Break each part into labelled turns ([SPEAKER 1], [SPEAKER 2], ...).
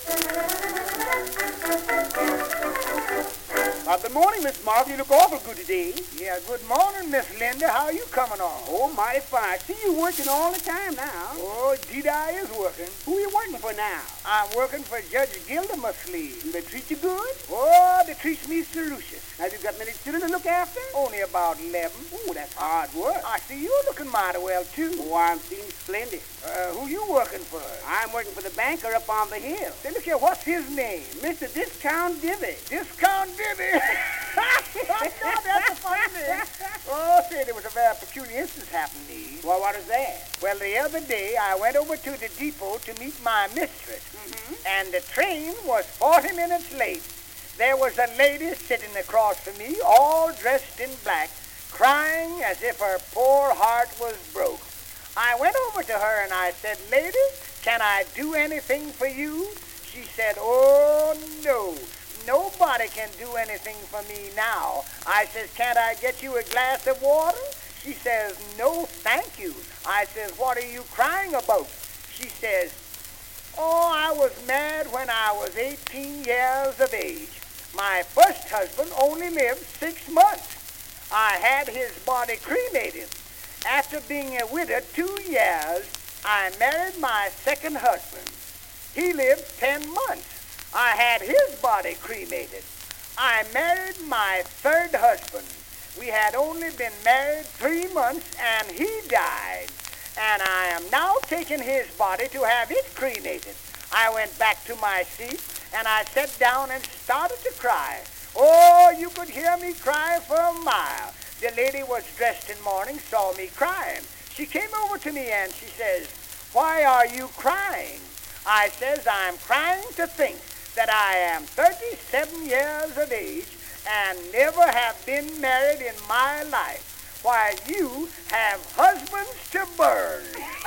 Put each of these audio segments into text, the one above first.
[SPEAKER 1] Good morning, Miss Martha. You look awful good today.
[SPEAKER 2] Yeah, good morning, Miss Linda. How are you coming on?
[SPEAKER 1] Oh, mighty fine. I see you working all the time now.
[SPEAKER 2] Oh, indeed I is working.
[SPEAKER 1] Who are you working for now?
[SPEAKER 2] I'm working for Judge Gilda Muslee.
[SPEAKER 1] Do they treat you good?
[SPEAKER 2] Oh, they treat me solucious.
[SPEAKER 1] Have you got many children to look after?
[SPEAKER 2] Only about 11.
[SPEAKER 1] Oh, that's hard work.
[SPEAKER 2] I see you looking mighty well, too.
[SPEAKER 1] Oh, I'm feeling splendid.
[SPEAKER 2] Who you working for?
[SPEAKER 1] I'm working for the banker up on the hill.
[SPEAKER 2] Say, look here, what's his name?
[SPEAKER 1] Mr. Discount Divvy.
[SPEAKER 2] Discount Divvy. That's a funny name. Oh, say, there was a very peculiar instance happening.
[SPEAKER 1] Well, what is that?
[SPEAKER 2] Well, the other day, I went over to the depot to meet my mistress, and the train was 40 minutes late. There was a lady sitting across from me, all dressed in black, crying as if her poor heart was broke. I went over to her and I said, "Lady, can I do anything for you?" She said, "Oh, no. Nobody can do anything for me now." I says, "Can't I get you a glass of water?" She says, "No, thank you." I says, "What are you crying about?" She says, "Oh, I was married when I was 18 years of age. My first husband only lived 6 months. I had his body cremated. After being a widow 2 years, I married my second husband. He lived 10 months. I had his body cremated. I married my third husband. We had only been married 3 months and he died. And I am now taking his body to have it cremated." I went back to my seat and I sat down and started to cry. Oh, you could hear me cry for a mile. The lady was dressed in mourning, saw me crying. She came over to me and she says, "Why are you crying?" I says, "I'm crying to think that I am 37 years of age and never have been married in my life, while you have husbands to burn."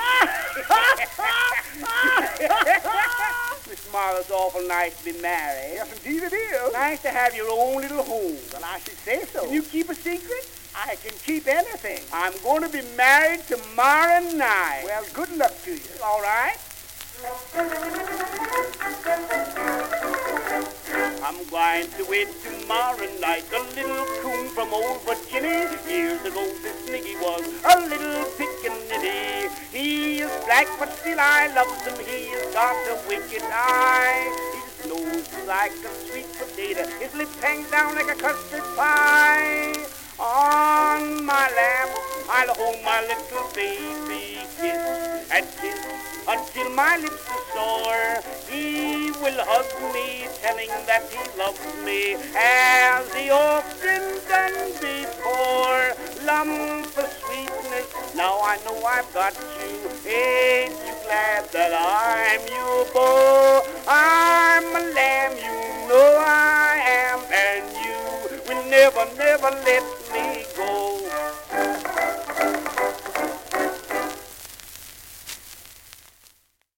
[SPEAKER 1] Miss Martha's awful nice to be married.
[SPEAKER 2] Yes, indeed it is.
[SPEAKER 1] Nice to have your own little home.
[SPEAKER 2] Well, I should say so.
[SPEAKER 1] Can you keep a secret?
[SPEAKER 2] I can keep anything.
[SPEAKER 1] I'm going to be married tomorrow night.
[SPEAKER 2] Well, good luck to you.
[SPEAKER 1] All right. I'm going to wed tomorrow night a little coon from old Virginia. Years ago this niggy was a little pickaninny. He is black, but still I love him. He has got a wicked eye. His nose is like a sweet potato. His lips hang down like a custard pie. On my lap, I'll hold my little baby, kiss and kiss until my lips are sore. He will hug me, telling that he loves me, as he often done before. Lump of sweetness, now I know I've got you. Ain't you glad that I'm your beau? I'm a lamb, you know I am, and you will never, never let